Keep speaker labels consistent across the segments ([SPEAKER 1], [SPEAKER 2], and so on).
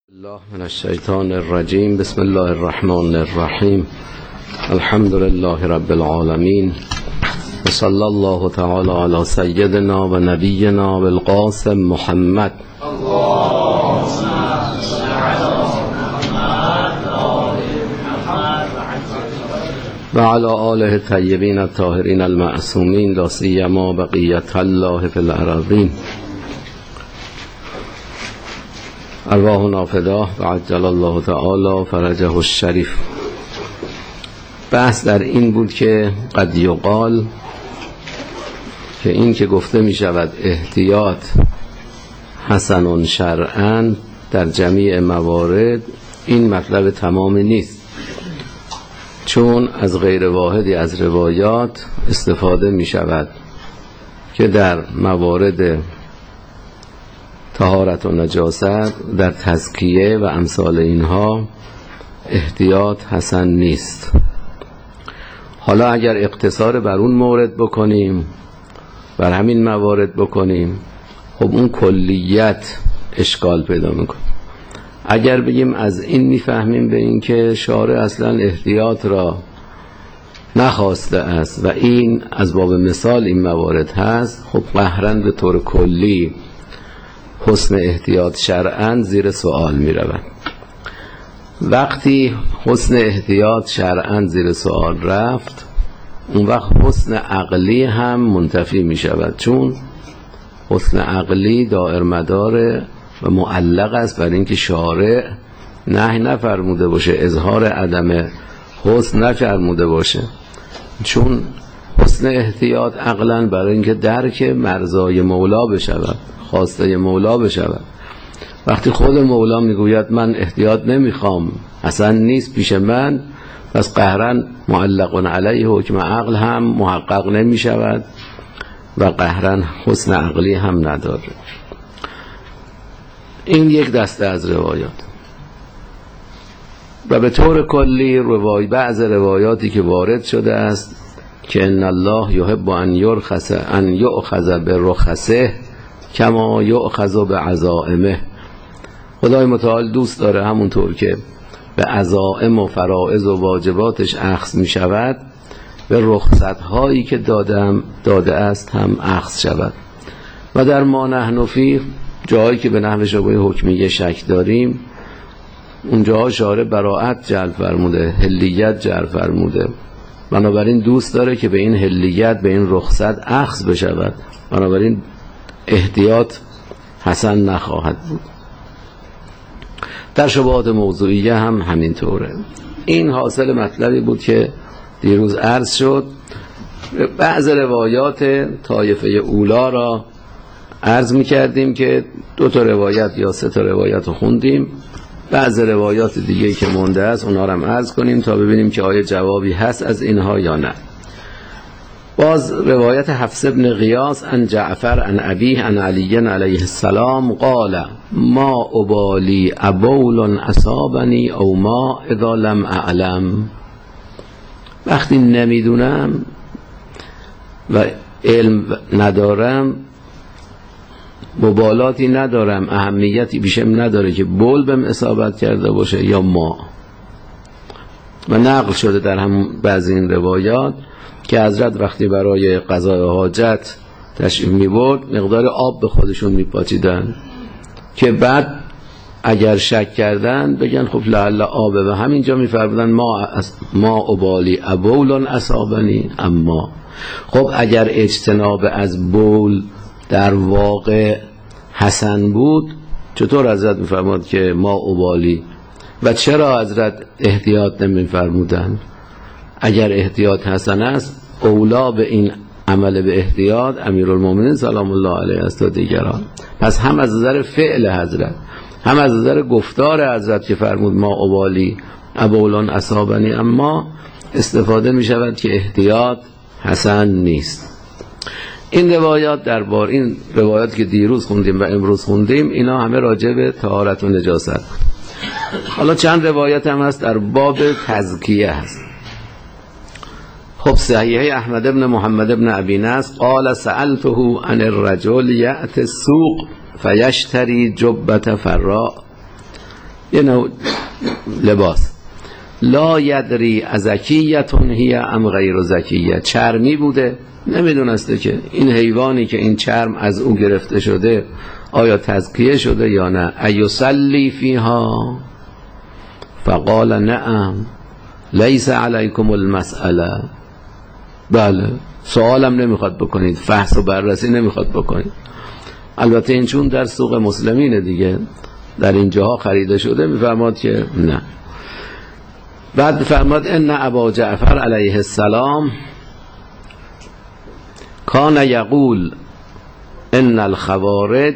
[SPEAKER 1] الله من الشیطان الرجیم. بسم الله الرحمن الرحیم. الحمد لله رب العالمین و صلی الله تعالی علی سیدنا و نبینا بالقاسم محمد و علی آله الطیبین الطاهرین المعصومین لا سیما بقیة الله فی الارضین. ارواحنا فداه و عجل الله تعالی فرجه الشریف. بحث در این بود که قد یقال که این که گفته می شود احتیاط حسن شرعاً در جمیع موارد، این مطلب تمامی نیست، چون از غیر واحدی از روایات استفاده می شود که در موارد طهارت و نجاست، در تزکیه و امثال اینها احتیاط حسن نیست. حالا اگر اقتصار بر اون مورد بکنیم، بر همین موارد بکنیم، خب اون کلیت اشکال پیدا میکنه. اگر بگیم از این میفهمیم به این که شارع اصلا احتیاط را نخواسته است و این از باب مثال این موارد هست، خب قهراً به طور کلی حسن احتیاط شرعاً زیر سوال می رود. وقتی حسن احتیاط شرعاً زیر سوال رفت، اون وقت حسن عقلی هم منتفی می شود، چون حسن عقلی دائر مدار و معلق است بر اینکه شارع نهی نفرموده باشه، اظهار عدم حسن نفرموده باشه، چون حسن احتیاط عقلاً برای اینکه درک مرضای مولا بشود، خواسته مولا بشود. وقتی خود مولا میگوید من احتیاط نمیخوام، اصلا نیست پیش من، پس قهراً معلق علیه حکم عقل هم محقق نمیشود و قهراً حسن عقلی هم نداره. این یک دسته از روایات. و به طور کلی بعض روایاتی که وارد شده است که ان الله یحب ان یؤخذ برخصه کما یؤخذ بعزائمه، خدای متعال دوست داره همونطور که به عزائم و فرائض و واجباتش اخذ می شود، به رخصت هایی که داده است هم اخذ شود. و در ما نحن فیه، جایی که به نحو شبه حکمیه شک داریم، اونجاها شارع براءت جلب فرموده، حلیت جلب فرموده، بنابراین دوست داره که به این حلیت، به این رخصت اخذ بشود، بنابراین احتیاط حسن نخواهد بود. در شبهات موضوعیه هم همینطوره. این حاصل مطلبی بود که دیروز عرض شد. بعض روایات طایفه اولا را عرض می کردیم که 2 روایت یا 3 روایت رو خوندیم، بعض روایات دیگه که مونده است اونا رو هم عرض کنیم تا ببینیم که آیا جوابی هست از اینها یا نه. باز روایت حفص بن غیاث عن جعفر عن ابیه عن علی علیه السلام قال ما ابالی ابول اصابنی او ما اذا لم اعلم. وقتی نمیدونم و علم ندارم، مبالاتی ندارم، اهمیتی بیشم نداره که بول بهم اصابت کرده باشه یا ما. و نقل شده در هم بعضی این روایات که حضرت وقتی برای قضای حاجت تشریف می‌برد، مقدار آب به خودشون میپاچیدن که بعد اگر شک کردن بگن خب لعل آبه، و همینجا میفرمودن ما ابالی ابول اصابنی. اما خب اگر اجتناب از بول در واقع حسن بود، چطور حضرت میفرمود که ما ابالی؟ و چرا حضرت احتیاط نمیفرمودن؟ اگر احتیاط حسن است، اولا به این عمل به احتیاط امیرالمومنین سلام الله علیه است و دیگران. پس هم از نظر فعل حضرت، هم از نظر گفتار حضرت که فرمود ما ابالی ابولان اصابنی، اما استفاده می شود که احتیاط حسن نیست. این روایات درباره این روایات که دیروز خوندیم و امروز خوندیم، اینا همه راجع به طهارت و نجاست. حالا چند روایت هم هست در باب تزکیه هست. خب صحیح احمد بن محمد بن ابی نصر قال سألته عن الرجل یأتی السوق فیشتری جبت فراء یه نوع لباس. لا یدری ازکیتون هی ام غیر زکیه، چرمی بوده، نمیدونسته که این حیوانی که این چرم از او گرفته شده آیا تزکیه شده یا نه. ایصلی فیها فقال نعم لیس علیکم المسئله، بله سوالم نمیخواد بکنید، فحص و بررسی نمیخواد بکنید. البته این چون در سوق مسلمین دیگه در اینجاها خریده شده، میفرماد که نه. بعد فرماد ان ابا جعفر علیه السلام کان یقول ان الخوارج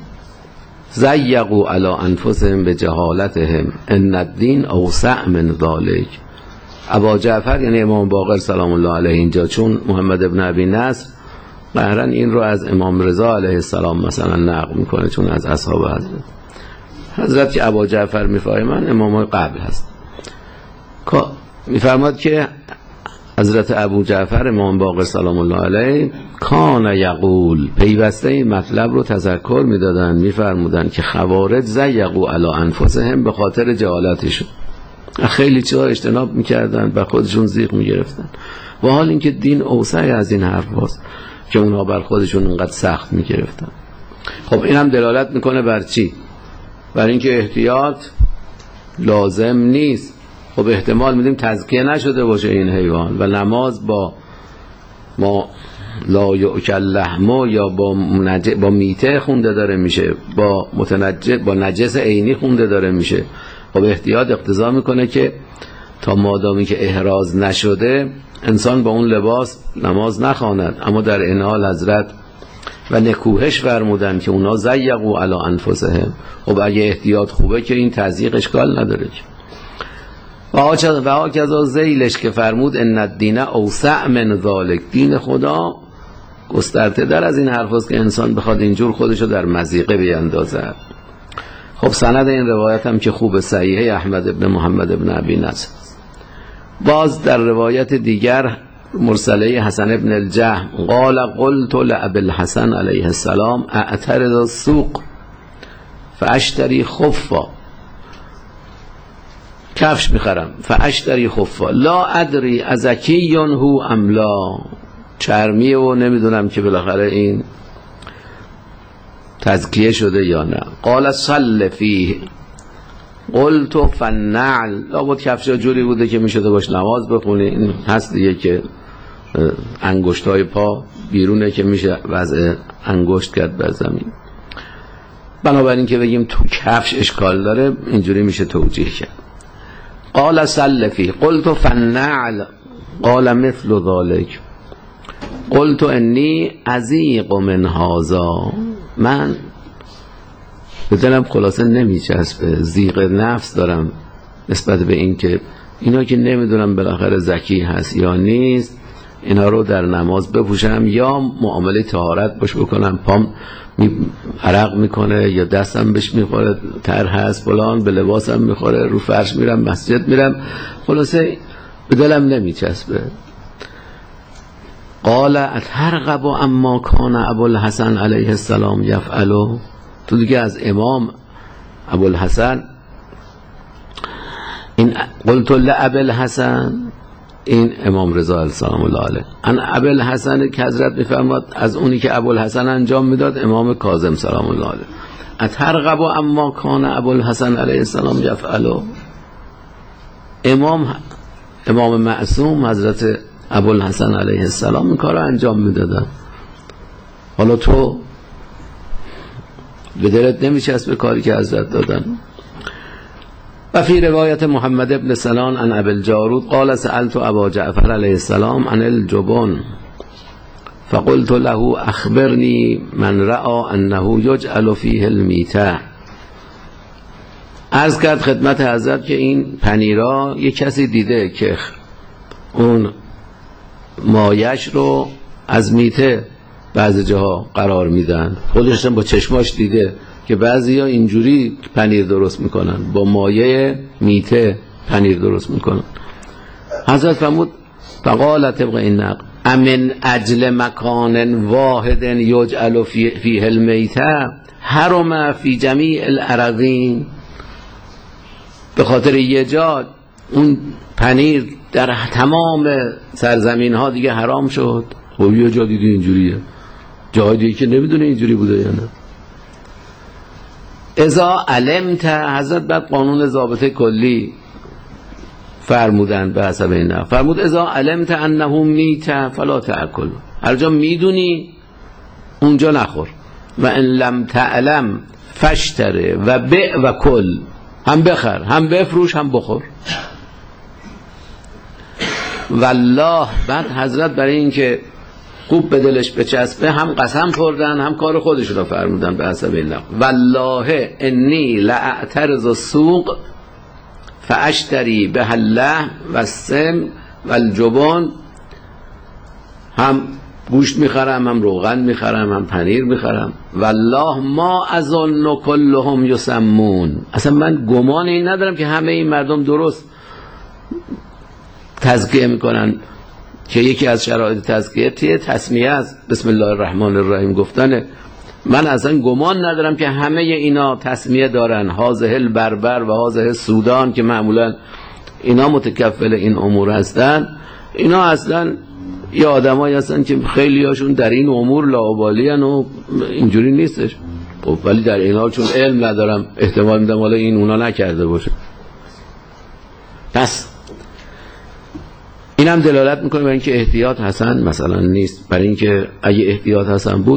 [SPEAKER 1] زیقوا علی انفسهم بجهالتهم ان الدین اوسع من ذلک. ابا جعفر یعنی امام باقر سلام الله علیه اینجا چون محمد ابن ابی نصر قهرن این رو از امام رضا علیه السلام مثلا نقل میکنه، چون از اصحاب حضرت که ابا جعفر میفهمن امام قبل هست. میفرماد که حضرت ابو جعفر امام باقر سلام الله علیه کان یقول، پیوسته این مطلب رو تذکر میدادن، میفرمودن که خوارج زیقوا علی انفسهم، به خاطر جهالتشون خیلی چیزا اجتناب میکردن و خودشون زیغ میگرفتن، و حال اینکه دین اوسع از این حرف هست که اونها بر خودشون انقدر سخت میگرفتن. خب این هم دلالت میکنه بر چی؟ بر اینکه احتیاط لازم نیست. خب احتمال میدیم تزکیه نشده باشه این حیوان و نماز با ما لا یؤکل لحمه یا با میته خونده داره میشه، با نجس عینی خونده داره میشه. خب احتیاط اقتضا میکنه که تا مادامی که احراز نشده انسان با اون لباس نماز نخواند. اما در این حال حضرت و نکوهش فرمودن که اونا زیقوا علی انفسهم. خب اگه احتیاط خوبه که این تزییق اشکال نداره. و هاکذا ذیلش که فرمود ان الدین اوسع من ذلک، دین خدا گسترده در از این حرف است که انسان بخواد اینجور خودشو در مضیقه بیندازه. خب سند این روایت هم که خوب صحیحه احمد ابن محمد ابن ابی نصر. باز در روایت دیگر مرسله حسن ابن الجهم قال قلت لابی الحسن علیه السلام اعترض السوق فاشتری خفا، کفش میخرم فاشتری خفا لا ادری ازکی هو ام لا، چرمی و نمیدونم که بالاخره این تزکیه شده یا نه. قال صل فیه قلت فالنعل، لابد کفش جوری بوده که میشده باش نماز بخونی. این هست دیگه که انگشتای پا بیرونه که میشه وضع انگشت کرد بر زمین، بنابراین که بگیم تو کفش اشکال داره اینجوری میشه توجیه کرد. قال صل فیه قلت فالنعل قال مثل ذلك قلت انی ازیق من هذا، من به دلم خلاصه نمیچسبه، زیغ نفس دارم نسبت به این که اینا که نمیدونم بالاخره زکی هست یا نیست، اینا رو در نماز بپوشم یا معامله طهارت باش بکنم، پام عرق میکنه یا دستم بهش میخوره، تر هست فلان، به لباسم میخوره، رو فرش میرم مسجد میرم، خلاصه به دلم نمیچسبه. قال اترغب اما کان ابوالحسن علیه السلام یفعلو، تو دیگه از امام ابوالحسن این قلت لابوالحسن، این امام رضا سلام الله علیه، ان ابوالحسن که حضرت میفرماد از اونی که ابوالحسن انجام میداد امام کاظم سلام الله علیه. اترغب اما کان ابوالحسن علیه السلام یفعلو، امام معصوم حضرت ابوالحسن علیه السلام این کار رو انجام میدادن، حالا تو به دلت نمیچسبه کاری که حضرت دادن. و فی روایت محمد ابن سنان عن ابی الجارود قال سألت ابا جعفر علیه السلام عن الجبن فقلت له اخبرنی من رأى انه یجعل فیه المیته. عرض کرد خدمت حضرت که این پنیرا یک کسی دیده که اون مایش رو از میته بعضی جاها قرار میدن، خودش با چشماش دیده که بعضیا اینجوری پنیر درست میکنن، با مایه میته پنیر درست میکنن. حضرت فرمود فقال طبق این نقل امن اجل مکان واحد یجعل فیه المیته حرم فی جمیع الاراضین. به خاطر یه جا اون پنیر در تمام سرزمین ها دیگه حرام شد. خب یه جا دیگه اینجوریه، جای دیگه که نمیدونه اینجوری بوده یا نه. اذا علمت، حضرت بعد قانون ضابطه کلی فرمودن به حسب این نه، فرمود اذا علمت انه میت فلا تاکل، هر جا میدونی اونجا نخور. و ان لم تعلم فاشتره و بع و کل، هم بخر هم بفروش هم بخور. والله بعد حضرت برای اینکه خوب به دلش بچسبه هم قسم خوردن هم کار خودشون رو فرمودن به حسب این نقل. والله انی لاعترض السوق فاشتری به اللحم و السم و الجبن، هم گوشت میخرم هم روغن میخرم هم پنیر میخرم. والله ما اظن کلهم یسمون، اصلا من گمان این ندارم که همه این مردم درست تزکیه میکنن، که یکی از شرایط تزکیه تسمیه است، بسم الله الرحمن الرحیم گفتنه. من اصلا گمان ندارم که همه اینا تسمیه دارن، هازه البربر و هازه سودان که معمولا اینا متکفل این امور هستن. اینا اصلا یه آدمایی هستن که خیلی هاشون در این امور لاابالی هن و اینجوری نیستش. خب ولی در این حال چون علم ندارم احتمال میدم حالا این اونا نکرده باشه. پس این هم دلالت میکنه برای اینکه احتیاط حسن مثلا نیست، برای اینکه اگه احتیاط حسن بود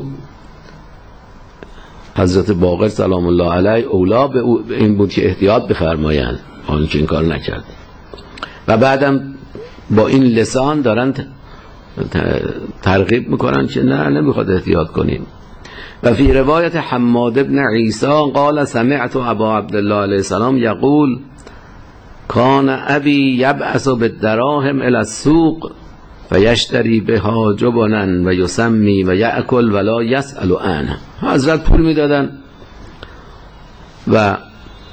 [SPEAKER 1] حضرت باقر سلام الله علیه اولا به این بود که احتیاط بفرمایند، حالا که این کار نکرد. و بعدم با این لسان دارن ترغیب میکنن که نه نمیخواد احتیاط کنیم. و فی روایت حماد ابن عیسی قال سمعت ابا عبدالله علیه السلام یقول کان ابی یبعث بالدراهم الى السوق فیشتری بها جبنا و یسمی و یأکل ولا یسأل عنه. حضرت پول میدادن و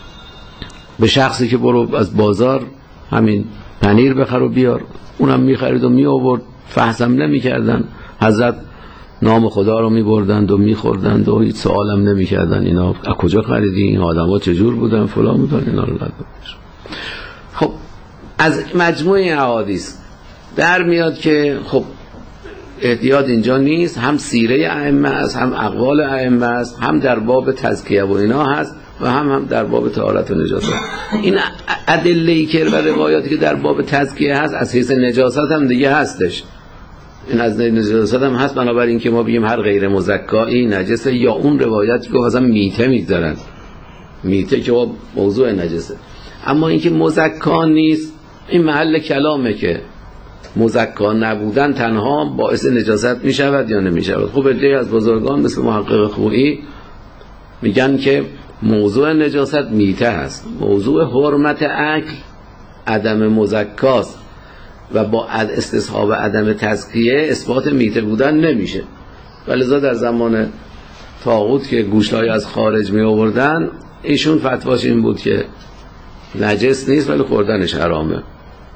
[SPEAKER 1] به شخصی که برو از بازار همین پنیر بخر و بیار، اونم میخرید و می آورد، فحصم نمی کردن. حضرت نام خدا رو می بردند و می خوردند و هیچ سوالم نمی کردن اینا از کجا خریدی، این آدم ها چجور بودن فلان بودن اینا رو لد. خب از مجموعه احادیث در میاد که خب احتیاط اینجا نیست، هم سیره ائمه است، هم اقوال ائمه است، هم در باب تزکیه و اینا هست و هم در باب طهارت و نجاست. این ادله‌ای که و روایاتی که در باب تزکیه هست از حیث نجاست هم دیگه هستش. این از نجاست هم هست، بنابراین که ما بگیم هر غیر مزکایی نجسه، یا اون روایتی که مثلا میته میذارن، میته که موضوع نجسه. اما اینکه مزکا نیست، این محل کلامه که مزکا نبودن تنها باعث نجاست می شود یا نمی شود. خب عده‌ای از بزرگان مثل محقق خویی میگن که موضوع نجاست میته هست، موضوع حرمت اکل عدم مزکاست و با استصحاب عدم تزکیه اثبات میته بودن نمیشه. ولذا در زمان طاغوت که گوشت‌های از خارج می آوردن، ایشون فتواش این بود که نجس نیست ولی خوردنش حرامه.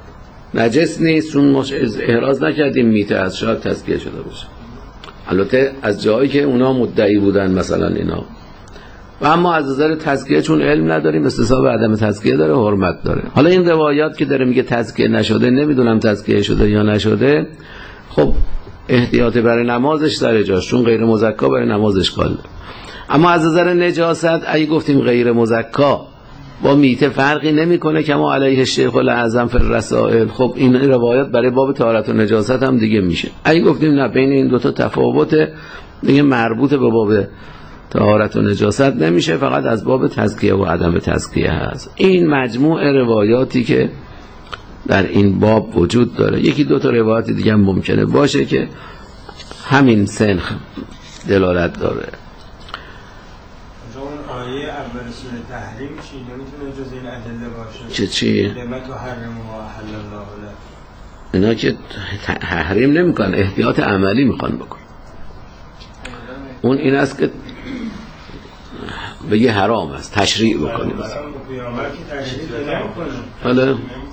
[SPEAKER 1] نجس نیست چون ما احراز نکردیم میته از شاید تزکیه شده باشه، البته از جایی که اونا مدعی بودن مثلا اینا. و اما از نظر تزکیه چون علم نداریم، استصحاب عدم تزکیه داره، حرمت داره. حالا این روایات که داره میگه تزکیه نشده، نمیدونم تزکیه شده یا نشده، خب احتیاط برای نمازش در جاش، چون غیر مزکا برای نمازش کال. اما از نظر نجاست اگه گفتیم غیر مزکا با میته فرقی نمیکنه که ما علیه شیخ الاعظم فی الرسائل، خب این روایات برای باب طهارت و نجاست هم دیگه میشه. اگه گفتیم نه بین این دوتا تفاوته دیگه مربوط به باب طهارت و نجاست نمیشه، فقط از باب تزکیه و عدم تزکیه هست. این مجموع روایاتی که در این باب وجود داره. یکی دو تا روایت دیگه هم ممکنه باشه که همین سنخ دلالت داره.
[SPEAKER 2] آیه اول سوره تحریم چی؟ نمیتونه جز این ادله باشه؟
[SPEAKER 1] چی؟
[SPEAKER 2] لما تحرم ما احل الله لك.
[SPEAKER 1] اینا که تحریم نمیکنن، احتیاط عملی میخوان بکن. اون این است که بگه حرام است، تشریع بکنی. حالا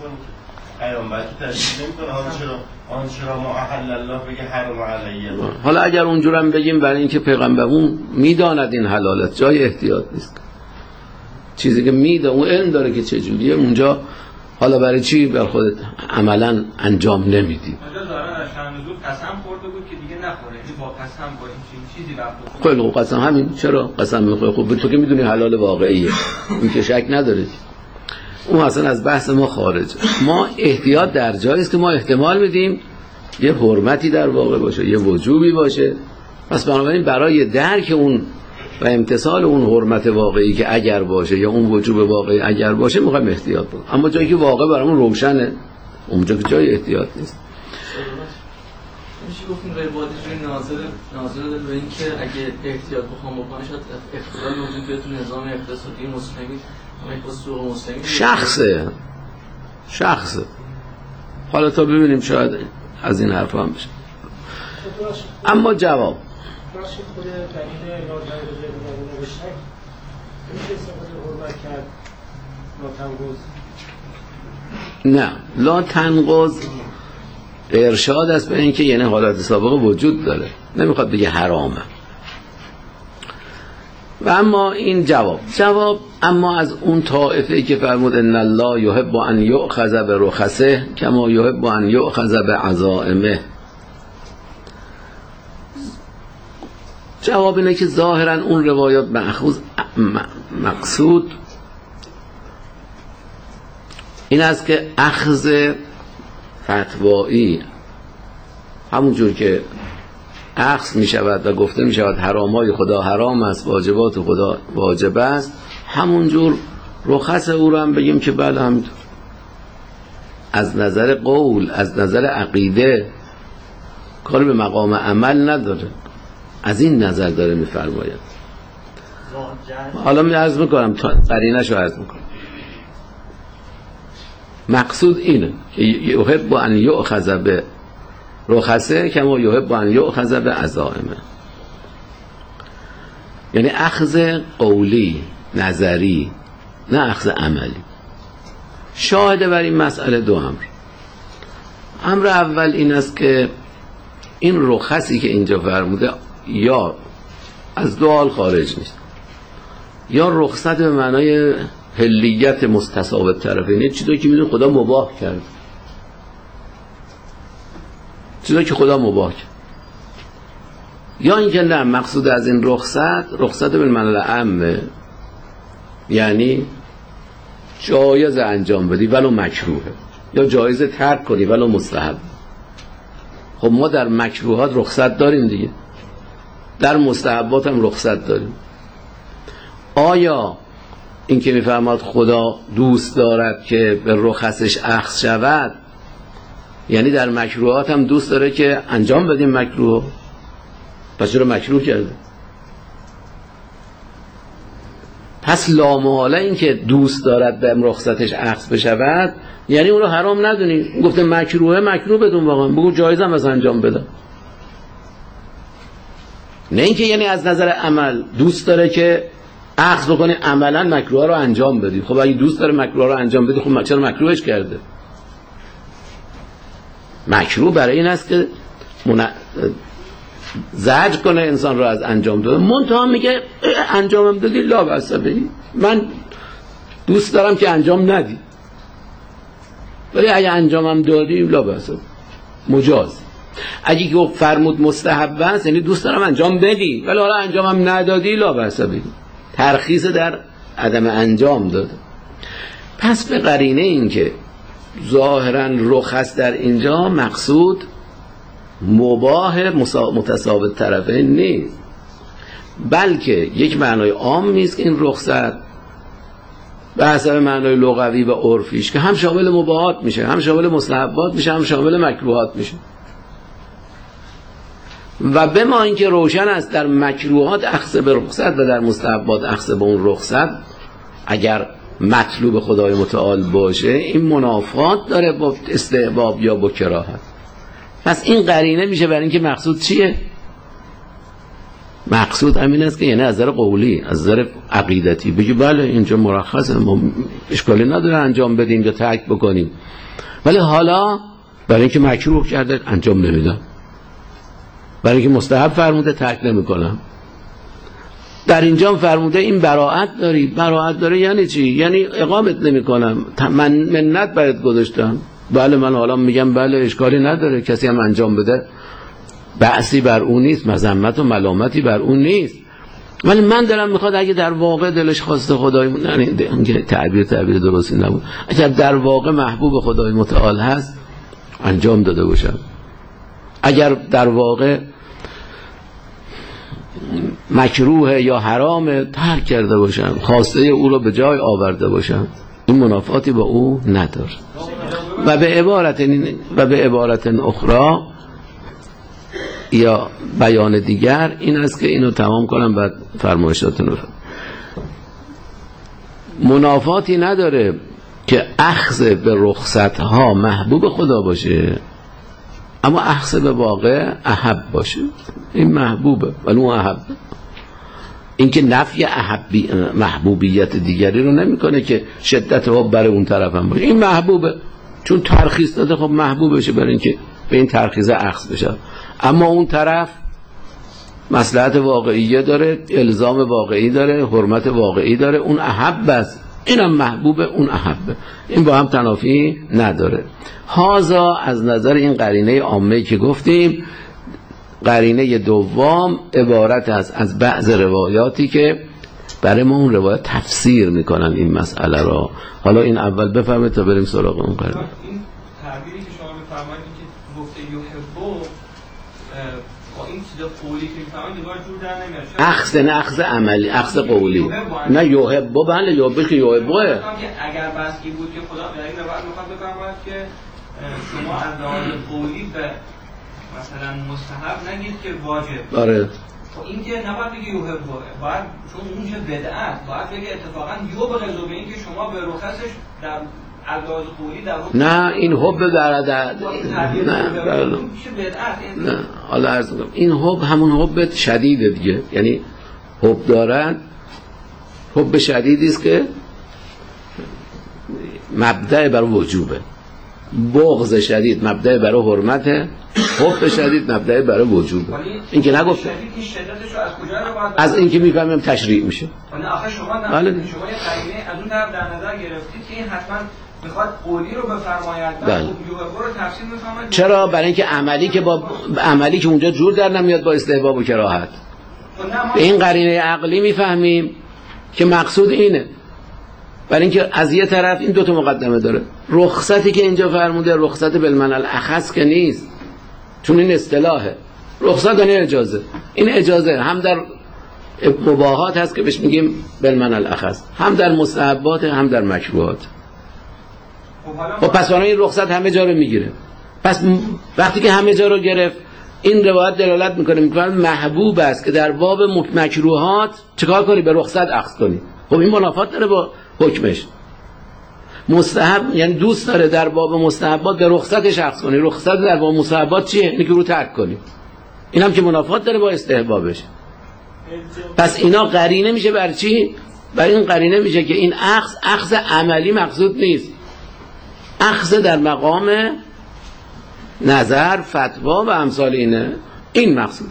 [SPEAKER 1] حالا اگر اونجورم بگیم برای اینکه پیغمبرمون میداند این حلالت، جای احتیاط نیست. چیزی که میده اون علم داره که چجوریه، اونجا حالا برای چی بر خودت عملا انجام نمیدی؟
[SPEAKER 2] اونجا دارن از نزول قسم خورده بود که دیگه نخوره، یعنی با قسم با این چیزی رفت.
[SPEAKER 1] خیلی خوب، قسم همین. چرا قسم میخوای؟ خب تو که میدونی حلال واقعیه، این که شک نداره. اون اصلا از بحث ما خارجه. ما احتیاط در جایی است که ما احتمال میدیم یه حرمتی در واقع باشه، یه وجوبی باشه. پس بنابراین برای درک اون و امتصال اون حرمت واقعی که اگر باشه یا اون وجوب واقعی اگر باشه میخوایم احتیاط کنیم. اما جایی که واقع برامون روشنه اونجا که جای احتیاط نیست.
[SPEAKER 3] میشه گفتیم روایت جوری ناظر به این که اگه احتیاط بخوام بکنه شاید اختلال موجود بیاد تو نظام اقتصادی مسلمی، سوق مسلمی
[SPEAKER 1] شخصه. حالا تا ببینیم شاید از این حرف هم بشه. اما جواب
[SPEAKER 4] خود دلیل نوشتن میشه استفاده حرمت کرد
[SPEAKER 1] نه، لا تنقض ارشاد است به این که یعنی حالت سابقه وجود داره، نمیخواد بگه حرامه. و اما این جواب اما از اون طائفه که فرمود ان الله یحب ان یؤخذ برخصه کما یحب ان یؤخذ بعزائمه، جواب اینه که ظاهرا اون روایات مقصود این است که اخذ فتوایی همونجور که اخذ می شود و گفته می شود حرامای خدا حرام است، واجبات خدا واجب است، همونجور رخص او رو هم بگیم که بله همینطور. از نظر قول، از نظر عقیده کاری به مقام عمل نداره، از این نظر داره می فرماید. حالا می عرض میکنم، قرینش رو عرض میکنم. مقصود اینه که یحب ان یؤخذ به رخصه کما یحب ان یؤخذ به عزائمه، یعنی اخذ قولی نظری نه اخذ عملی. شاهد بر این مسئله دو امر اول این است که این رخصی که اینجا فرموده یا از دو حال خارج نیست، یا رخصت به معنای حلیت مستثاب طرفین، چیزایی که میدون خدا مباح کرد، چیزایی که خدا مباح کرد، یا اینکه نه مقصود از این رخصت به معنای عامه، یعنی جایز انجام بدی ولو مکروهه، یا جایز ترک کنی ولو مستحب. خب ما در مکروهات رخصت داریم دیگه، در مستحبات هم رخصت داریم. آیا این که میفرماد خدا دوست دارد که به رخصش اخذ شود یعنی در مکروهات هم دوست داره که انجام بدیم مکروه؟ پس چرا مکروه کرده؟ پس لامحاله این که دوست دارد به رخصتش اخذ بشود یعنی اون رو حرام ندونی. گفته مکروه بدون واقعا بگو جایزم از انجام بدم، نه اینکه یعنی از نظر عمل دوست داره که اخذ بکنی عملا مکروه رو انجام بدی. خب اگه دوست داره مکروه رو انجام بدی خب چرا مکروهش کرده؟ مکروه برای این است که زجر کنه انسان رو از انجام داده. منتها میگه انجامم دادی لا بأس به، من دوست دارم که انجام ندی، ولی اگه انجامم دادی لا بأس، مجاز. اگه که فرمود مستحب است یعنی دوست دارم انجام بدی ولی حالا انجامم ندادی لا بأس به، ترخیص در عدم انجام داده. پس به قرینه این که ظاهرا رخص در اینجا مقصود مباح متساوی طرفین نیست، بلکه یک معنای عام نیست که این رخصت به حسب معنای لغوی و عرفیش که هم شامل مباحات میشه، هم شامل مستحبات میشه، هم شامل مکروهات میشه. و به ما اینکه روشن است در مکروهات اخذ به رخصت و در مستحبات اخذ به اون رخصت اگر مطلوب خدای متعال باشه این منافات داره با استحباب یا با کراهت. پس این قرینه میشه برای اینکه مقصود چیه؟ مقصود همین است که یعنی از نظر قولی، از نظر عقیدتی بگی بله اینجا مرخصه، ما اشکالی نداره انجام بدیم یا ترک بکنیم، ولی حالا برای اینکه مکروه کرده انجام نمیدم، برای اینکه مستحب فرموده ترک نمیکنم. در اینجا فرموده این براءت داری. براءت داره یعنی چی؟ یعنی اقامت نمی کنم، من منت برات گذاشتم. بله من حالا میگم بله اشکالی نداره، کسی هم انجام بده بأسی بر اون نیست، مذمت و ملامتی بر اون نیست، ولی من دلم میخواد اگه در واقع دلش خواسته خدای تعبیر درستی نبود، اگر در واقع محبوب خدای متعال هست انجام داده باشم، اگر در واقع مکروه یا حرام ترک کرده باشم، خواسته او رو به جای آورده باشم، این منافاتی با او نداره. و به عبارت اخرى یا بیان دیگر این است که اینو تمام کنم بعد فرمایشاتون رو. منافاتی نداره که اخذ به رخصت ها محبوب خدا باشه اما اخذ به واقع احب باشه. این محبوبه ولی اون احب. این که نفی محبوبیت دیگری رو نمیکنه که شدت حب برای اون طرف هم باشه. این محبوبه چون ترخیص داده، خب محبوب بشه برای اینکه به این ترخیص اخذ بشه. اما اون طرف مصلحت واقعیه داره، الزام واقعی داره، حرمت واقعی داره، اون احب است، اینم محبوب، اون احبه. این با هم تنافی نداره. هازا از نظر این قرینه عامه که گفتیم. قرینه دوم عبارت است از بعض روایاتی که برای ما اون روایت تفسیر میکنن این مسئله را. حالا این اول بفهمید تا بریم سراغ اون قرینه.
[SPEAKER 2] این تعبیری که شما می‌فرمایید که گفته یحبو با این چیز قولی که می‌فرمایید دیوار جور در نمیاد.
[SPEAKER 1] اخذ عملی، اخذ قولی. نه یحبو، بله یحبو که یحبوه.
[SPEAKER 2] اگر بحثی بود که خدا در این روایت می‌خواد بفرماید که شما از لحاظ قولی به مثلا مستحب نگید که واجب.
[SPEAKER 1] آره.
[SPEAKER 2] این که نباید بگی یحبو، باید چون اون چه بدعت، باید بگی اتفاقا یبغض، به این که شما به رخصش در انداز قولی در
[SPEAKER 1] نه این حب نه حالا عرض می‌کنم این حب همون حب شدیده دیگه، یعنی حب دارن، حب شدیدی است که مبدأ برای وجوبه، بغض شدید مبدأ برای حرمته، حب شدید مبدأ برای وجوبه. این که نگفته از این که میفهمیم تشریع میشه.
[SPEAKER 2] آخه شما شما یه قرینه از اون طرف در نظر گرفتید که این حتما میخواد قولی رو بفرماید، بعد یحبو رو تفسیر میفرماید.
[SPEAKER 1] چرا؟ برای اینکه عملی که اونجا جور در نمیاد با استحباب و کراهت. به این قرینه عقلی میفهمیم که مقصود اینه. برای اینکه از یه طرف این دوتا مقدمه داره. رخصتی که اینجا فرموده رخصت بالمعنی الاخص که نیست، چون این اصطلاحه. رخصت یعنی اجازه. این اجازه هم در مباحات هست که بهش میگیم بالمعنی الاخص، هم در مستحبات، هم در مکروهات. خب پس این رخصت همه جا رو میگیره. پس وقتی که همه جا رو گرفت، این روایت دلالت میکنه محبوب است که در باب مکروهات چیکار کنی؟ به رخصت اخذ کنی. خب این منافات داره با حکمش. مستحب یعنی دوست داره در باب مستحبات به رخصتش اخذ کنی. رخصت در باب مستحبات چیه؟ اینی که رو ترک کنی. اینم که منافات داره با استحبابش. پس اینا قرینه میشه بر چی؟ بر این قرینه میشه که این اخذ عملی مقصود نیست، اخذ در مقام نظر، فتوا و امثال اینه، این مقصود.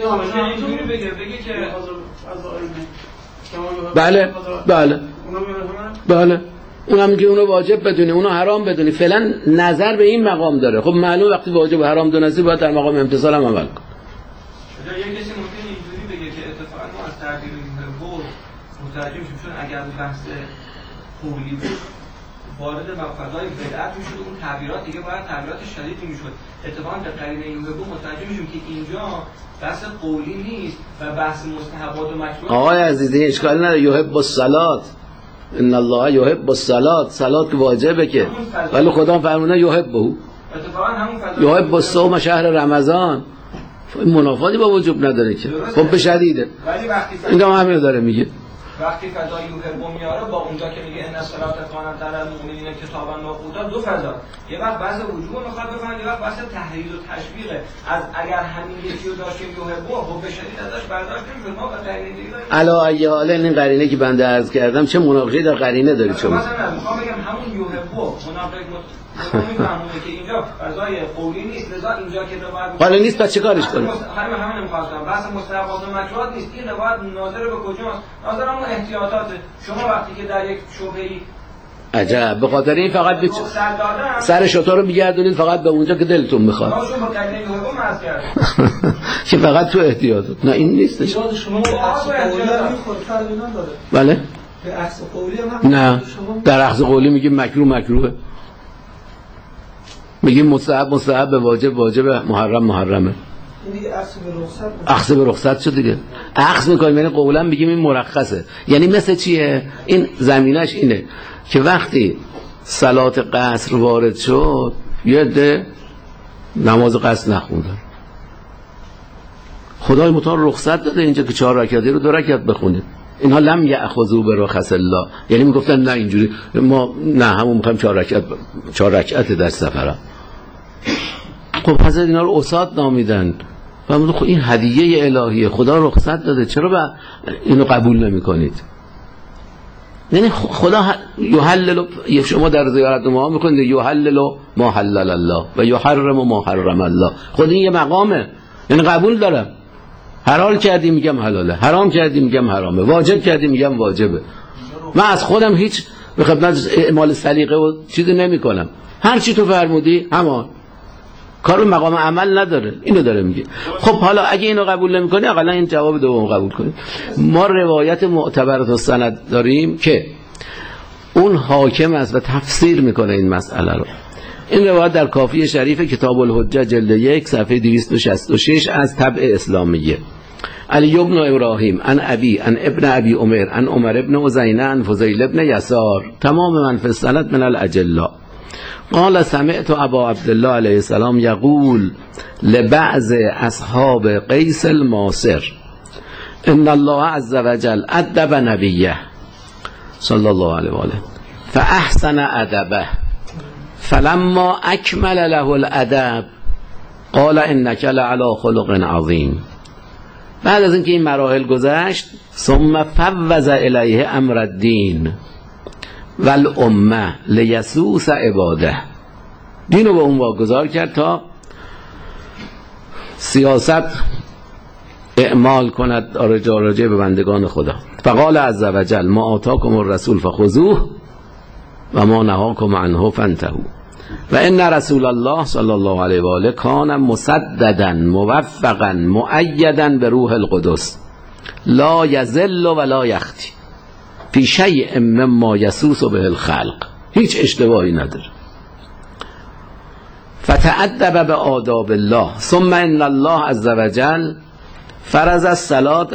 [SPEAKER 1] بله اونم که اونو واجب بدونی، اونو حرام بدونی، فعلا نظر به این مقام داره. خب معلوم وقتی واجب و حرام دونستی باید در مقام امتثال هم عمل کن.
[SPEAKER 2] یه کسی ممکنه اینجوری بگه که اتفاقا ما از تعبیر یحبو مترجم شیم، چون اگر بحث قولی بود وارد فضای بدعت میشد، اون تعبیرات دیگه باید تعبیرات شدیدی میشد. اتفاقا به قرینه یحبو مترجم میشیم که اینجا بحث قولی نیست و بحث مستحبات و مکروه. آقای
[SPEAKER 1] عزیزی اشکال نداره، یحب الصلات، ان الله یحب الصلات، صلات که واجبه که، ولی خدا فرموده یحبه،
[SPEAKER 2] اتفاقا همون فضای
[SPEAKER 1] یحب الصوم شهر رمضان، منافاتی با وجوب نداره که. خب به شدیده،
[SPEAKER 2] ولی وقتی
[SPEAKER 1] اینجا همین داره میگه.
[SPEAKER 2] وقتی فضای یوهبو میاره با اونجا که میگه ان الصلاه کانت علی المؤمنین کتابا موقوتا دو فضا، یه وقت بحث وجوب میخواد بفهمه، یه وقت بحث تحریض و تشویقه. از اگر همین یکی رو داشتیم یوهبو خب به شدید ازش برداشت نمیشد، ما با قرینه دیگه
[SPEAKER 1] علا ای حال این قرینه که بنده عرض کردم چه مناقشه در قرینه داری شما؟
[SPEAKER 2] مثلا میخوام بگم همون یوهبو مناقشه میفهمونه که اینجا فضای قولی نیست، لذا اینجا که روایت
[SPEAKER 1] حالا نیست پس چه کارش کنه؟
[SPEAKER 2] همین می‌خواستم بحث مستحبات و مکروهات نیست، این روایت ناظر به کجاست؟ ناظر همون احتیاطات. شما وقتی که در یک شبهه‌ای
[SPEAKER 1] عجب به خاطر این فقط به سر شطور رو میگردونید فقط به اونجا که دلتون میخواد.
[SPEAKER 2] شما با قرینه یوهبو مز کردید
[SPEAKER 1] که فقط تو احتیاطات. نه این نیستش.
[SPEAKER 4] شما به اخذ قولی هم میخوره، فرقی نداره.
[SPEAKER 1] بله؟
[SPEAKER 4] به اخذ قولی هم
[SPEAKER 1] نه در اخذ قولی میگیم مکروهه، میگیم مستحب، واجب، محرمه.
[SPEAKER 4] این دیگه
[SPEAKER 1] اخذ به رخصت شد دیگه. اخذ میکنیم یعنی قولا میگیم این مرخصه. یعنی مثل چیه؟ این زمینش اینه که وقتی صلات قصر وارد شد یه عده نماز قصر نخوندن، خدای متعال رخصت داده اینجا که 4 رکعتی رو 2 رکعت بخونید. اینها لم یأخذوا برخص الله، یعنی میگفتن نه اینجوری ما نه همون میخوایم 4 رکعت در سفرم. خب حضرت اینا رو اساد نامیدن و خب این هدیه الهیه، خدا رخصت داده، چرا اینو قبول نمی کنید؟ یعنی خدا یحلل، شما در زیارت ما میکنید یحلل ما حلل الله و یحرم ما حرم الله. خود این یه مقامه، یعنی قبول دارم، حلال کردیم میگم حلاله، حرام کردیم میگم حرامه، واجب کردیم میگم واجبه. من از خودم هیچ به خدمت اعمال سلیقه و چیزی نمی کنم، هر چی تو فرمودی همان، کارو مقام عمل نداره، اینو داره میگه. خب حالا اگه اینو قبول نمی‌کنی اقلا این جواب دوم قبول کنید. ما روایت معتبرت و سند داریم که اون حاکم است و تفسیر میکنه این مسئله رو. این روایت در کافی شریف کتاب الحجه جلد 1 صفحه 266 از طبع اسلامیه. علی ابن ابراهیم عن ابی عن ابن ابی عمر عن عمر ابن عزینه عن فضیل ابن یسار تمام من فی السند من الاجلاء قال سمعت ابا عبدالله علیه السلام یقول لبعض اصحاب قیس الماصر ان الله عز وجل ادب نبیه صلی الله علیه و آله فاحسن ادبه فلما اکمل له الادب قال انک لعلی خلق عظیم. بعد از اینکه این مراحل گذشت ثم فوض الیه امر الدین والامه لیسوس عباده، دین رو به اون واگذار کرد تا سیاست اعمال کند راجع به بندگان خدا. فقال عز وجل ما آتاکم الرسول فخذوه و ما نهاکم عنه فانتهوا و ان رسول الله صلی الله علیه و آله کان مسددا موفقا مؤیدا به روح القدس لا یضل ولا یخطی فی شیء مما یسوس به الخلق، هیچ اشتباهی نداره. فتأدب به آداب الله ثم ان الله عز وجل فرض الصلاة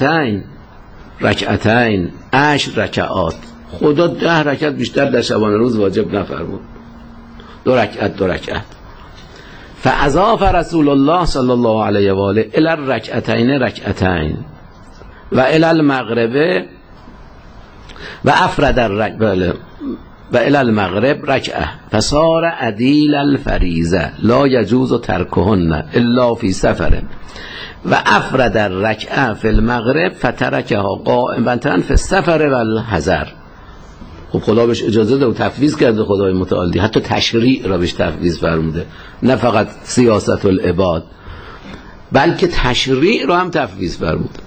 [SPEAKER 1] رکعتین 10 رکعات. خدا 10 رکعت بیشتر در شبانه روز واجب نفرمود، 2 رکعت. فاضاف رسول الله صلی الله علیه و آله الی رکعتین و الی المغرب و افرد و الی المغرب رکعه فصار عدیل الفریضه لا یجوز ترکهن الا فی سفر و افرد الرکعه فی المغرب فترکها قائمه فی السفر و الحضر. خب خدا بهش اجازه ده و تفویض کرده خدای متعالی، حتی تشریع را بهش تفویض فرموده، نه فقط سیاست العباد بلکه تشریع را هم تفویض فرموده.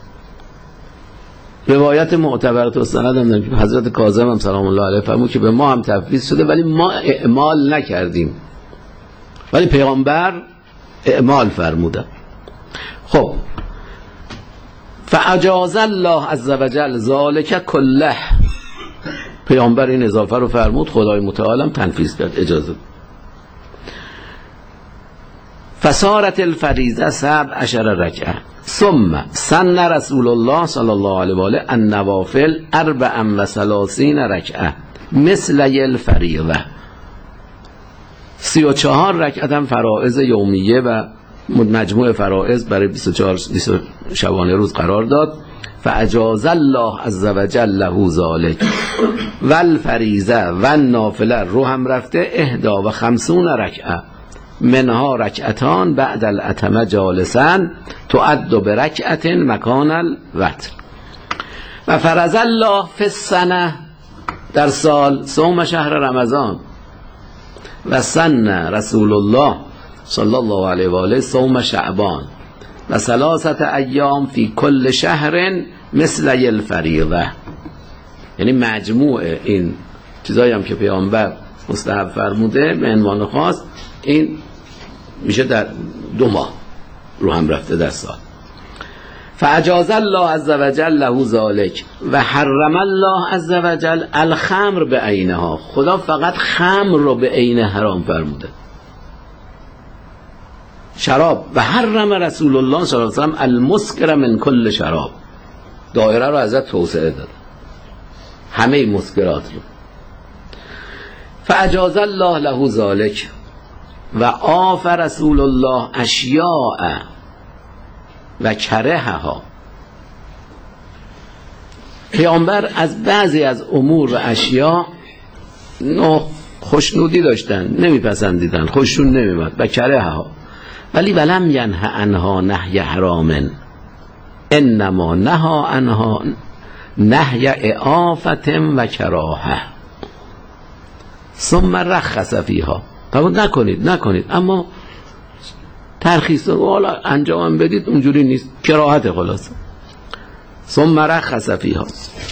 [SPEAKER 1] روایت معتبرت و سند هم حضرت کاظم هم سلام الله علیه فرمود که به ما هم تفویض شده ولی ما اعمال نکردیم، ولی پیغمبر اعمال فرموده. خب فاجاز الله عز وجل ذلک کله، پیامبر این اضافه رو فرمود، خدای متعال هم تنفیذ کرد، اجازه. فصارت الفریضه 17 رکعه ثم سن رسول الله صلی الله علیه و آله النوافل 34 رکعه مثل الفریضه. 34 رکعت هم فرائض یومیه و مجموع فرائض برای 24 شبانه روز قرار داد. فاجاز الله عز وجل له ذلك و الفریضه و النافله رو هم رفته 51 رکعه منها رکعتان بعد العتمه جالسا تعد برکعت مکان الوتر و فرض الله فی السنه در سال صوم شهر رمضان و سن رسول الله صلی الله علیه و آله صوم شعبان و 3 ایام فی کل شهر مثل الفریضه. یعنی مجموع این چیزایی هم که پیامبر مستحب فرموده به عنوان خاص این میشه در 2 ماه رو هم رفته در سال. فاجاز الله عز وجل له ذلك و حرم الله عز وجل الخمر بعینها. خدا فقط خمر رو به عین حرام فرموده. شراب و حرم رسول الله صلی الله علیه و سلم المسکر من کل شراب. دایره رو ازت توسعه داد، همه مسکرات رو. فاجاز الله له ذلك و عاف رسول الله اشیاء و کرهها. پیامبر از بعضی از امور و اشیاء خوشنودی داشتن، نمیپسندیدن، خوششون نمیمد و کرهها، ولی ولم ینه عنها نهی حرام، انما نهى عنها نهی اعافت و کراهه ثم رخص فیها. قبول نکنید اما ترخیص رو حالا انجام بدید اونجوری نیست، کراهت خلاصه. ثم رخص فیها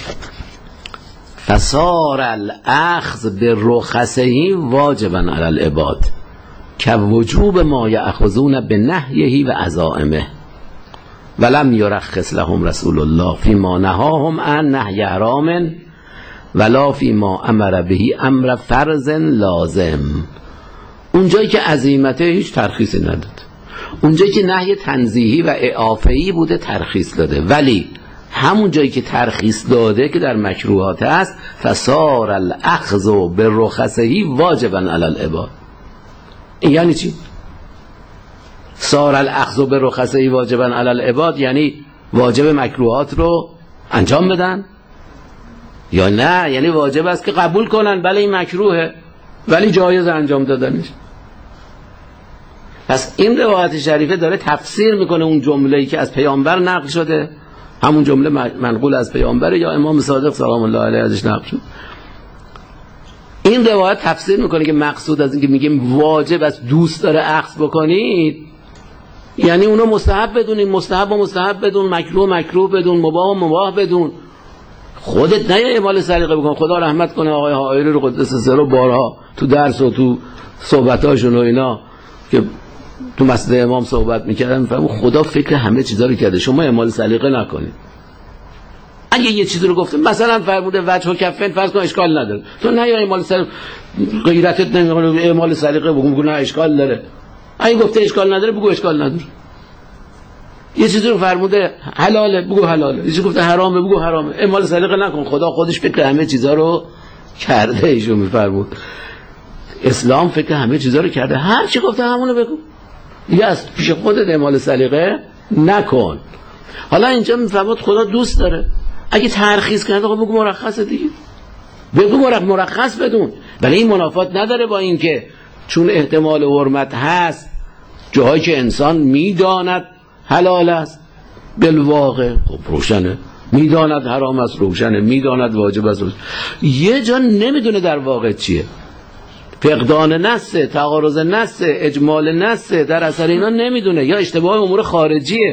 [SPEAKER 1] فصار الاخذ برخصه واجبا علی العباد که وجوب ما یأخذون بنهیه و عزائمه ولم یرخص لهم رسول الله فیما نهاهم عن نهی حرام ولا فیما امر به امر فرض لازم. اونجایی که عزیمته هیچ ترخیصی نداد، اونجایی که نهی تنزیهی و اعافه‌ای بوده ترخیص داده، ولی همون جایی که ترخیص داده که در مکروهات است فصار الاخذ برخصه واجبا علی العباد. این یعنی چی؟ صار الاخذ برخصه واجبا علی العباد یعنی واجب مکروهات رو انجام بدن یا نه؟ یعنی واجب است که قبول کنن بله این مکروهه ولی جایز انجام دادنش. پس این روایت شریفه داره تفسیر میکنه اون جمله‌ای که از پیامبر نقل شده، همون جمله منقول از پیامبر یا امام صادق سلام الله علیه ازش نقل شد. این روایت تفسیر میکنه که مقصود از این که میگیم واجب است دوست داره اخذ بکنید یعنی اونو مستحب بدونید، مستحب و مستحب بدون، مکروه مکروه بدون، مباح و مباح بدون. خودت نه اعمال سلیقه بکن. خدا رحمت کنه آقای حائری رو قدس سره بارها تو درس و تو صحبتاشون و اینا که تو مسجد امام صحبت میکردن میفهمم خدا فکر همه چیزا رو کرده، شما اعمال سلیقه نکنید. اگه یه چیزی رو گفتم مثلا فرموده وجه و کفن فرض کن اشکال نداره، تو نه یا اعمال سلیقه غیرتت نمیکنه اعمال سلیقه بگو نه اشکال داره. اگه گفته اشکال نداره بگو اشکال نداره. یه چیزی رو فرموده حلاله بگو حلاله، یه چیزی گفته حرامه بگو حرامه. اعمال سلیقه نکن، خدا خودش فکر همه چیزا رو کرده. ایشون میفرمود اسلام فکر همه چیزا رو کرده، هر چی گفته همونو بگو، دیگه از پیش خودت اعمال سلیقه نکن. حالا اینجا میفرمود خدا دوست داره اگه ترخیص کرده خب بگو مرخصه دیگه، بگو مرخص بدون، ولی این منافات نداره با این که چون احتمال حرمت هست جاهایی که انسان میداند حلال است بالواقع خب روشنه، میداند حرام است روشنه، میداند واجب است روشنه. یه جا نمیدونه در واقع چیه، فقدان نسه، تعارض نسه، اجمال نسه، در اثر اینا نمیدونه یا اشتباه امور خارجیه.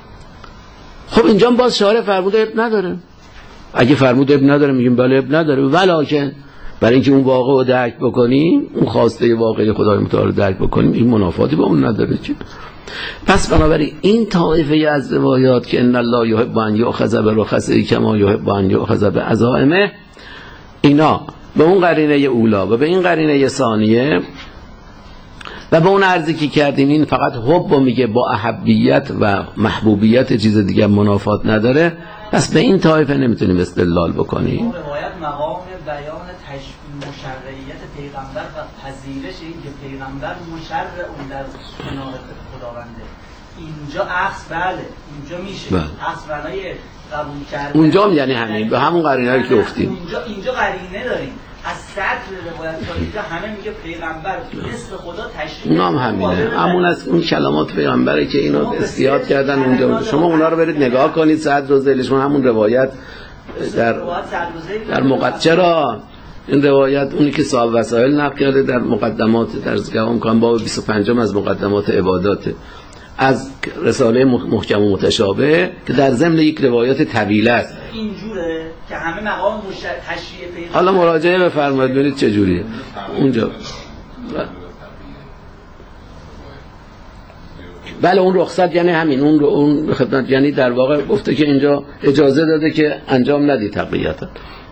[SPEAKER 1] خب اینجا باز شارع فرموده اب نداره. اگه فرموده اب نداره میگیم بله اب نداره، ولکن برای اینکه اون واقع رو درک بکنیم، اون خواسته واقعی خدای متعال رو درک بکنیم، این منافاتی با اون نداره چه. پس بنابراین این طایفه از روایات که ان الله یحب ان یؤخذ برخصه کما یحب ان یؤخذ بعزائمه، اینا به اون قرینه اولا و به این قرینه ثانیه و به اون عرضی که کردیم این فقط حب و میگه با احبیت و محبوبیت چیز دیگه منافات نداره، پس به این طایفه نمیتونیم استدلال بکنیم.
[SPEAKER 5] روایت مقام بیان مشرعیت پیغمبر و پذیرش این که پیغمبر مشرع اون در کنار خداونده، اینجا عکس بله اینجا میشه عکس بنای قبول کردن
[SPEAKER 1] اونجا هم یعنی همین به همون قرینه‌ای که گفتیم
[SPEAKER 5] اینجا قرینه داریم از صدر روایت تا اینجا همه میگه پیغمبر اسم خدا تشریح
[SPEAKER 1] اونا هم همینه همون از اون کلمات پیغمبره که اینو استیاد کردن اونجا شما اونا رو برید نگاه کنید صدر و ذیلشون همون روایت در چرا این روایت اونی که صاحب وسائل نقل کرده در مقدمات در ذکر کام باب 25 از مقدمات عبادات از رساله محکم و متشابه که در ضمن یک روایات طویله است
[SPEAKER 5] اینجوره که همه مقام تشریح پیغمبر
[SPEAKER 1] حالا مراجعه بفرمایید ببینید چه جوریه اونجا بله اون رخصت یعنی همین اون خدمت یعنی در واقع گفته که اینجا اجازه داده که انجام ندی تقییتا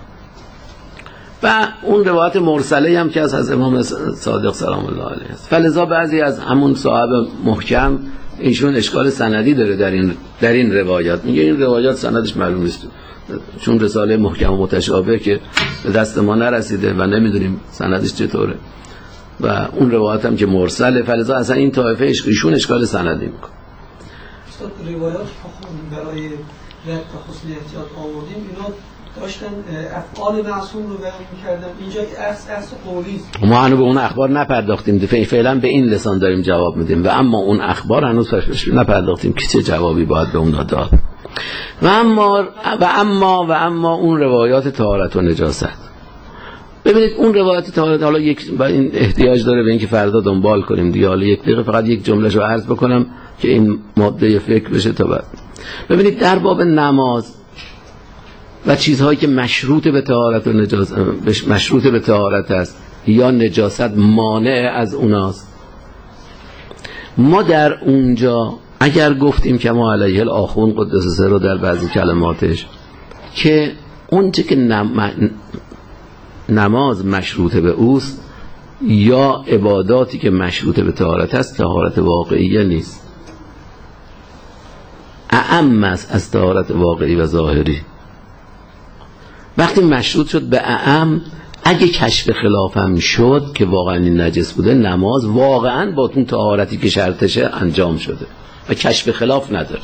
[SPEAKER 1] و اون روایت مرسله هم که از امام صادق سلام الله علیه است فلذا بعضی از همون صاحب محکم ایشون اشکال سندی داره در این روایات میگه این روایات سندش معلوم نیست چون رساله محکم و متشابه که به دست ما نرسیده و نمیدونیم سندش چطوره و اون روایت هم که مرسله فلذا اصلا این طایفه ایشون اشکال سندی میکنه
[SPEAKER 4] استاد روایات برای رد و حسن احتیاط آوردیم اینا داشتن افعال معصوم رو بیان می‌کردن اینجا اصل قولی
[SPEAKER 1] ما هنوز به اون اخبار نپرداختیم فعلا به این لسان داریم جواب میدیم و اما اون اخبار هنوز نپرداختیم که چه جوابی باید به اون داد و اما اون روایات طهارت و نجاست ببینید اون روایات طهارت حالا این احتیاج داره به اینکه فردا دنبال کنیم دیگه حالا یک دقیقه فقط یک جمله‌شو عرض بکنم که این ماده فکر بشه تا بعد ببینید در باب نماز و چیزهایی که مشروط به طهارت و نجاست مشروط به طهارت است یا نجاست مانع از اوناست ما در اونجا اگر گفتیم که ما علیه الاخون قدس سر در بعضی کلماتش که اون چه که نماز مشروط به اوست یا عباداتی که مشروط به طهارت است طهارت واقعی نیست اعم است از طهارت واقعی و ظاهری وقتی مشروط شد به اعم اگه کشف خلافم شد که واقعا این نجس بوده نماز واقعا با اون طهارتی که شرطشه انجام شده و کشف خلاف نداره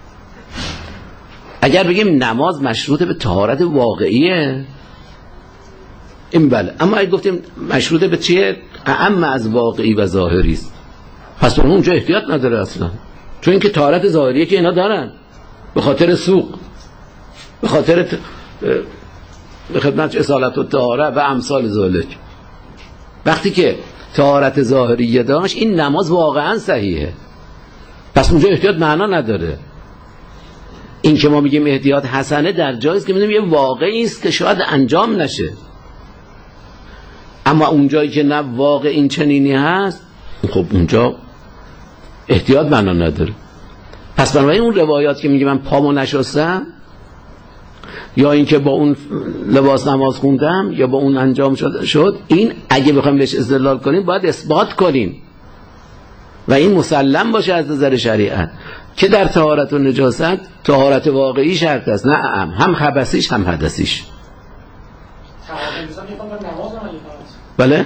[SPEAKER 1] اگر بگیم نماز مشروط به طهارت واقعیه این بله اما اگه گفتیم مشروط به چیه اعم از واقعی و ظاهری است پس اونجا احتیاط نداره اصلا چون اینکه طهارت ظاهریه که اینا دارن به خاطر سوق به خاطر به خدمت اصالت و طهاره و امثال ذالک وقتی که طهارت ظاهریه داشت این نماز واقعا صحیحه پس اونجا احتیاط معنا نداره این که ما میگیم احتیاط حسنه در جاییست که میگیم یه واقعی است که شاید انجام نشه اما اونجایی که نه واقع این چنینی هست خب اونجا احتیاط معنا نداره پس بنابراین اون روایات که میگه من پامو نشستم یا اینکه با اون لباس نماز خوندم یا با اون انجام شد این اگه بخوایم بهش استدلال کنیم باید اثبات کنیم و این مسلم باشه از نظر شریعت که در طهارت و نجاست طهارت واقعی شرط است نه هم خبثیش هم حدثیش بله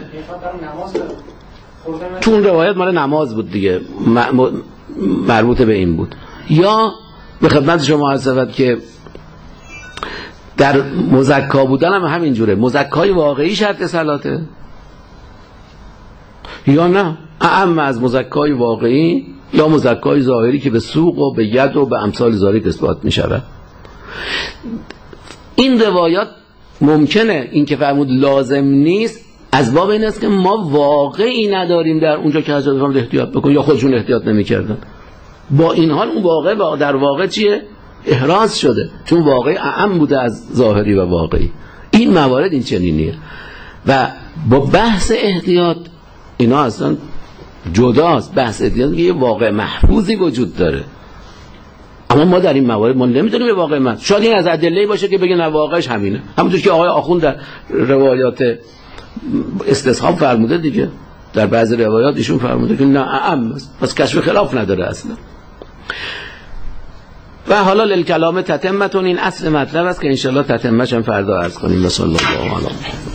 [SPEAKER 1] چون روایت مال نماز بود دیگه مربوط به این بود یا به خدمت شما عرض شود که در مزکا بودن هم همین جوره مزکای واقعی شرط صلاته یا نه اعم از مزکای واقعی یا مزکای ظاهری که به سوق و به ید و به امثال ذالک اثبات می شود این روایات ممکنه این که فرمود لازم نیست از باب این است که ما واقعی نداریم در اونجا که حضرت فرمود احتیاط بکن یا خودشون احتیاط نمی کردن با این حال اون واقع در واقع چیه؟ احراز شده چون واقعی اعم بوده از ظاهری و واقعی این موارد این چنینیه و با بحث احتیاط اینا اصلا جداست بحث احتیاط میگه یه واقع محفوظی وجود داره اما ما در این موارد ما نمیدونیم یه واقع محفوظ شاید این از ادله باشه که بگه نه واقعش همینه همونطور که آقای آخوند در روایات استصحاب فرموده دیگه در بعضی روایات ایشون فرموده که نه اعم پس کشف خلاف نداره اصلا و حالا للکلام تتمتون این اصل مطلب است که انشالله تتمه‌ش هم فردا عرض کنیم. صلی الله علیه و